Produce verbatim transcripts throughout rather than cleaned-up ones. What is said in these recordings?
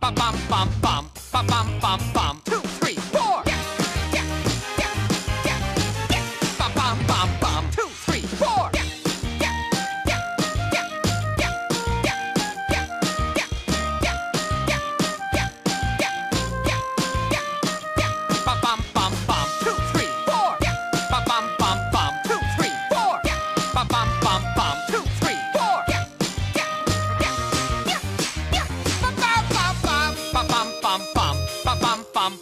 Ba bum bum bum. Ba bum bum bum. Two, three, four. Ba bum bum bum. Two, three, four. Ba bum bum bum. Two, three, four. Ba bum bum bum. Two, three, four. Ba bum bum bum. Two, three, four. Ba bum bum bum. Ba bum bum bum. Ba bum bum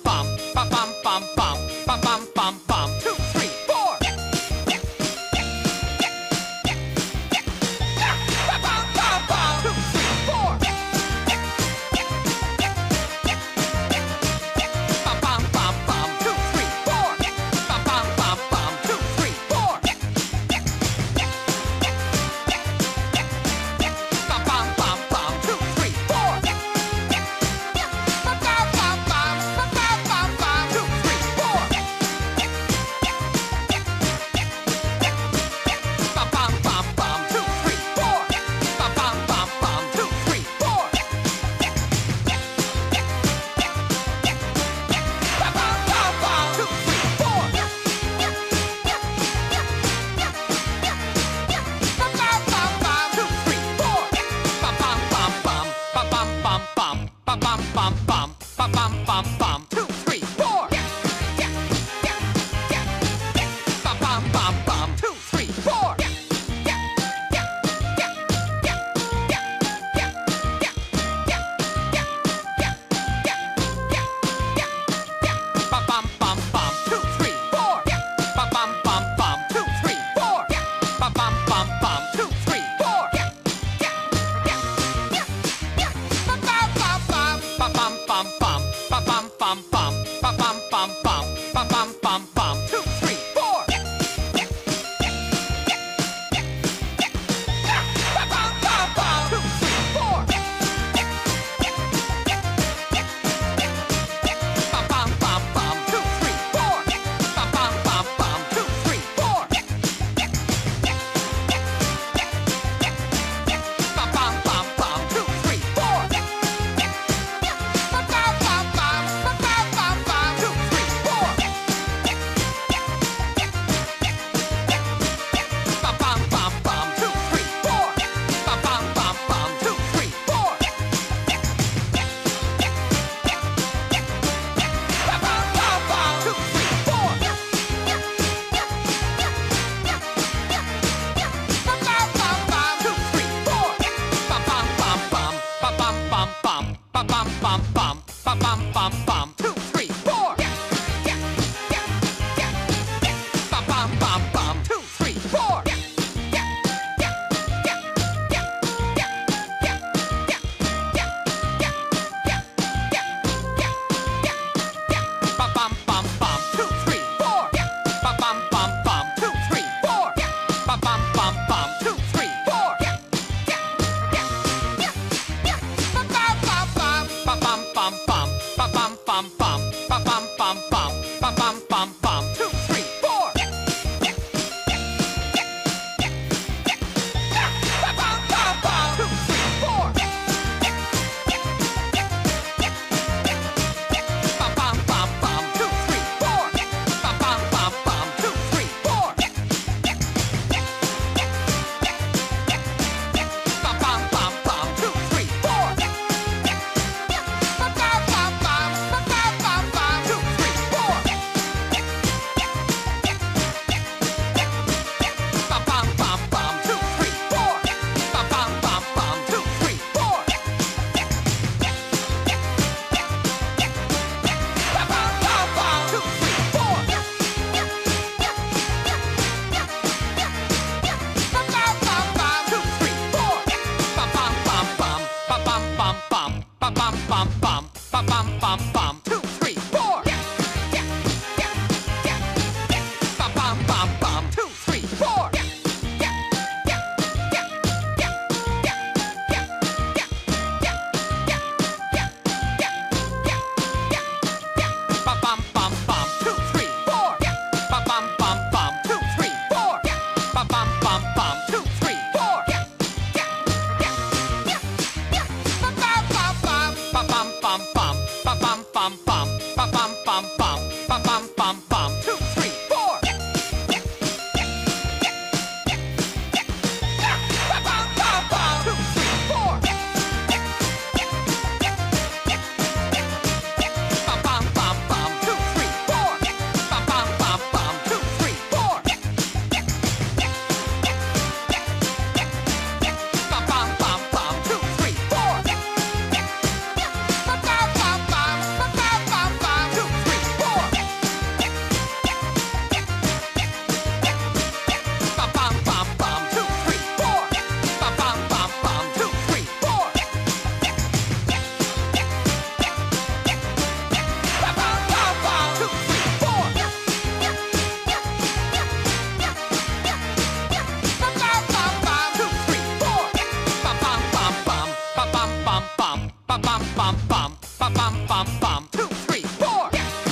Ba bum bum bum. Ba bum bum bum. Two, three, four.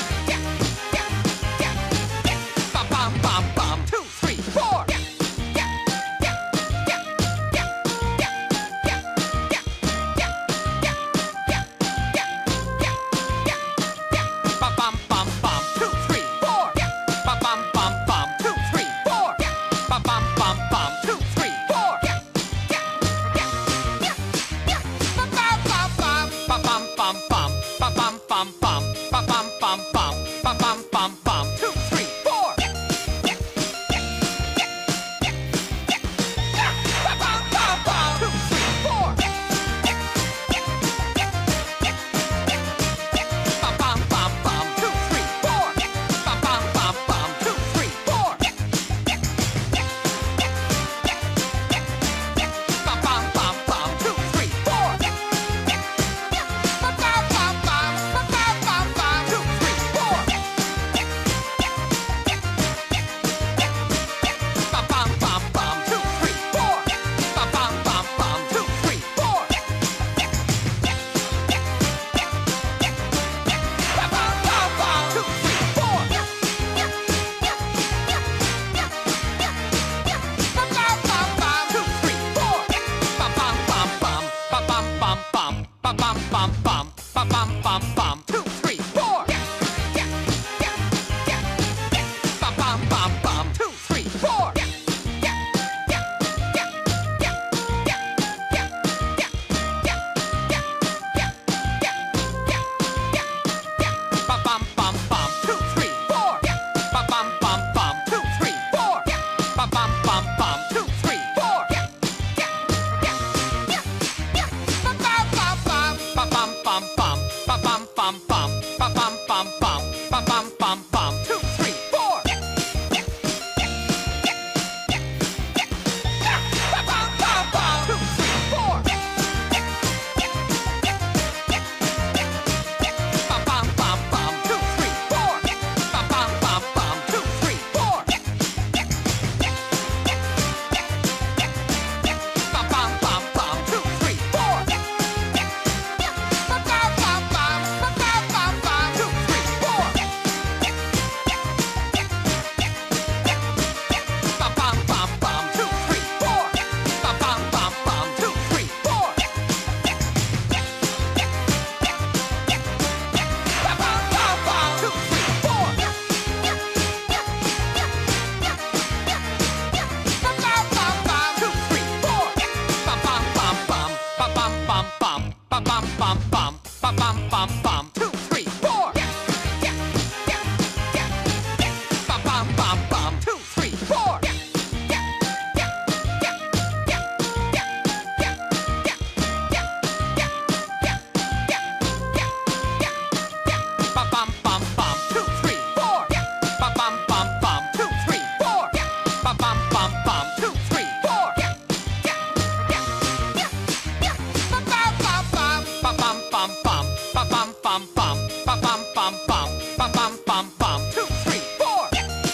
Ba bum bum bum. Two, three, four. Ba bum bum bum. Two, three, four. Ba bum bum bum. Two, three, four. Ba bum bum bum. Two, three, four. Ba bum bum bum. Ba bum bum bum. Ba bum bum bum. Ba bum bum bum. Two, three, four. Ba bum bum bum. Two, three, four. Ba bum bum bum. Two, three, four. Ba bum bum bum. Two, three, four. Ba bum bum bum. Two, three, four. Ba bum bum bum. Ba bum bum bum. Two, three, four. Ba bum bum bum. Two, three, four. Ba bum bum bum. Two, three, four. Ba bum bum bum. Two, three, four. Ba bum bum bum. Two, three, four. Ba bum bum bum. Ba bum bum bum. Ba bum bum bum. Ba bum bum bum. Two, three, four. Ba bum bum bum. Two, three, four. Ba bum bum bum. Two, three, four. Ba bum bum bum. Two, three, four. Ba bum bum bum. Two, three, four. Ba bum bum bum. Ba bum bum bum. Ba bum bum bum. Ba bum bum bum. Ba bum bum bum. Two, three, four. Ba bum bum bum. Two, three, four. Ba bum bum bum. Two, three, four. Ba bum bum bum. Two, three, four. Ba bum bum bum. Two, three, four. Ba bum bum bum. Ba bum bum bum. Two, three, four. Ba bum bum bum. Two, three, four. Ba bum bum bum. Two, three, four. Ba bum bum bum. Two, three, four. Ba bum bum bum. Two, three, four. Ba bum bum bum. Ba bum bum bum. Ba bum bum bum. Ba bum bum bum. Two, three, four. Ba bum bum bum. Two, three, four. Ba bum bum bum. Two, three, four. Ba bum bum bum. Two, three, four. Ba bum bum bum. Two, three, four. Ba bum bum bum. Ba bum bum bum. Ba bum bum bum. Ba bum bum bum. Ba bum bum bum. Two, three, four.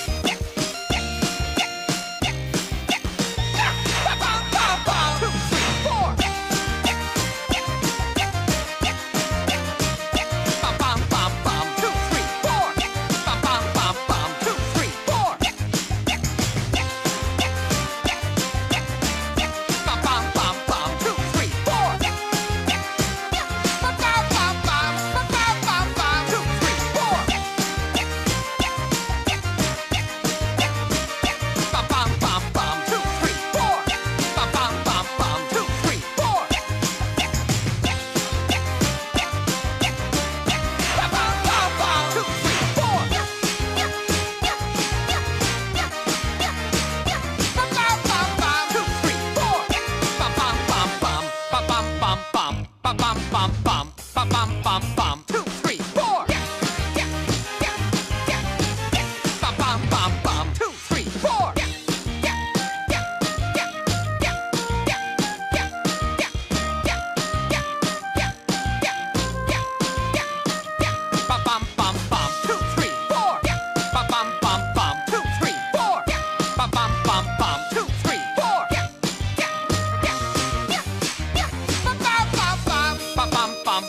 Ba bum bum bum. Two, three, four. Ba bum bum bum. Two, three, four. Ba bum bum bum. Two, three, four. Ba bum bum bum. Two, three, four. Ba bum bum bum. Ba bum bum bum. Two, three, four. Ba bum bum bum. Two, three, four. Ba bum bum bum. Two, three, four. Ba bum bum bum. Two, three, four. Ba bum bum bum. Two, three, four. Ba bum bum bum. Ba bum bum bum. Ba bum bum bum. Ba bum bum bum. Two, three, four. Ba bum bum bum. Two, three, four. Ba bum bum bum. Two, three, four. Ba bum bum bum. Two, three, four. Ba bum bum bum. Two, three, four. Ba bum bum bum. Ba bum bum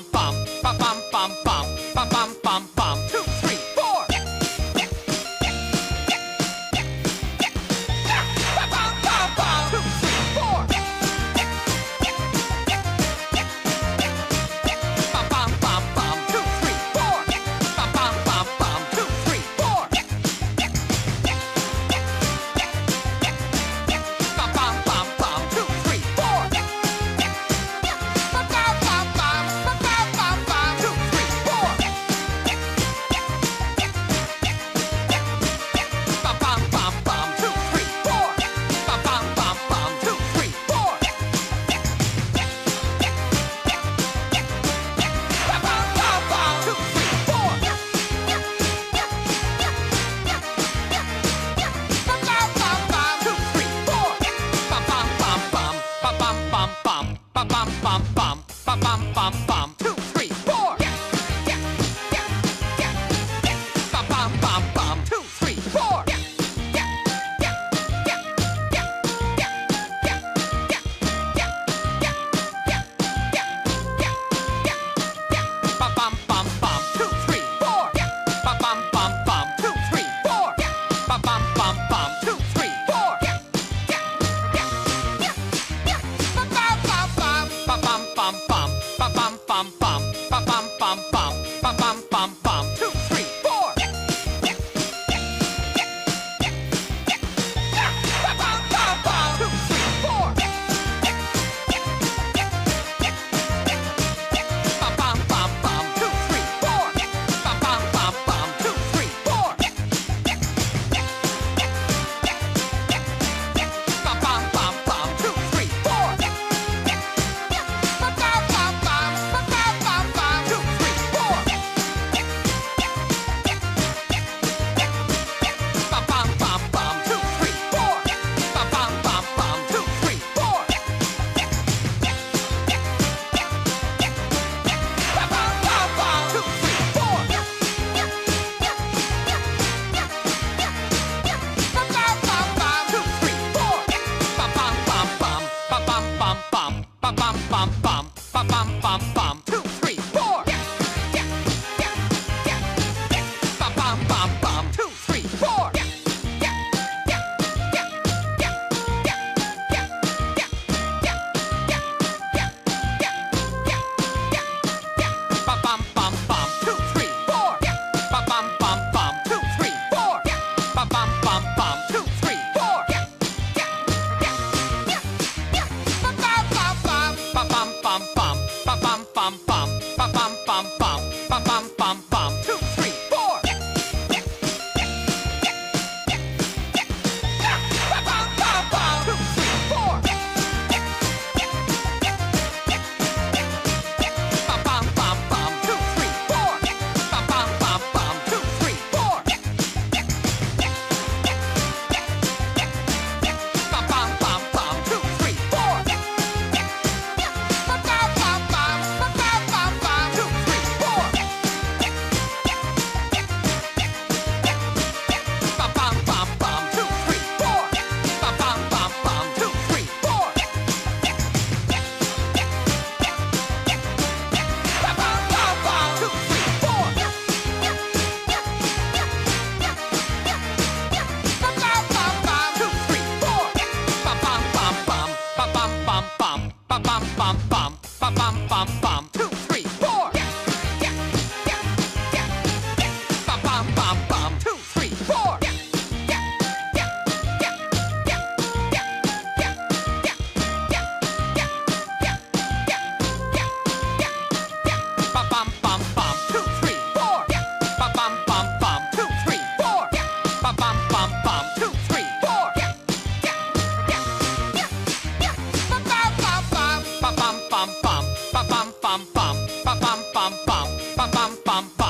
bum, ba bum bum bum, ba bum bum bum. Two, three, four. Ba bum bum bum. Two, three, four. Ba bum bum bum. Two, three, four. Ba bum bum bum. Two, three, four. Ba bum bum bum. Two, three, four. Ba bum bum bum. Ba bum bum bum. Two, three, four. Ba bum bum bum. Two, three, four. Ba bum bum bum. Two, three, four. Ba bum bum bum. Two, three, four. Ba bum bum bum. Two, three, four. Ba bum bum bum. Ba bum bum bum. Ba bum bum bum. Ba bum bum bum. Two, three, four. Ba bum bum bum. Two, three, four. Ba bum bum bum. Two, three, four. Ba bum bum bum. Two, three, four. Ba bum bum bum. Two, three, four. Ba bum bum bum. Ba bum bum bum. Ba bum bum bum, ba bum bum bum, ba bum bum bum. Two, three, four. Ba bum bum bum. Two, three, four. Ba bum bum bum. Two, three, four. Ba bum bum bum. Two, three, four. Ba bum bum bum. Two, three, four. Ba bum bum bum. Ba bum bum bum. Two, three, four. Ba bum bum bum. Two, three, four. Ba bum bum bum. Two, three, four. Ba bum bum bum. Two, three, four. Ba bum bum bum. Two, three, four. Ba bum bum bum. Ba bum bum bum. Ba bum bum bum. Ba bum bum bum. Two, three, four. Ba bum bum bum. Two, three, four. Ba bum bum bum. Two, three, four. Ba bum bum bum. Two, three, four. Ba bum bum bum. Two, three, four. Ba bum bum bum. Ba bum bum bum. Ba bum bum bum. Ba bum bum bum. Ba bum bum bum. Two, three, four. Ba bum bum bum. Two, three, four. Ba bum bum bum. Two, three, four. Ba bum bum bum. Two, three, four. Ba bum bum bum. Two, three, four. Ba bum bum bum. Ba bum bum bum. Two, three, four. Ba bum bum bum. Two, three, four. Ba bum bum bum. Two, three, four. Ba bum bum bum. Two, three, four. Ba bum bum bum. Two, three, four. Ba bum bum bum. Ba bum bum bum. Ba bum bum bum. Ba bum bum bum. Two, three, four. Ba bum bum bum. Two, three, four. Ba bum bum bum. Two, three, four. Ba bum bum bum. Two, three, four. Ba bum bum bum. Two, three, four. Ba bum bum bum. Ba bum bum bum. Ba bum bum bum. Ba bum bum bum. Ba bum bum.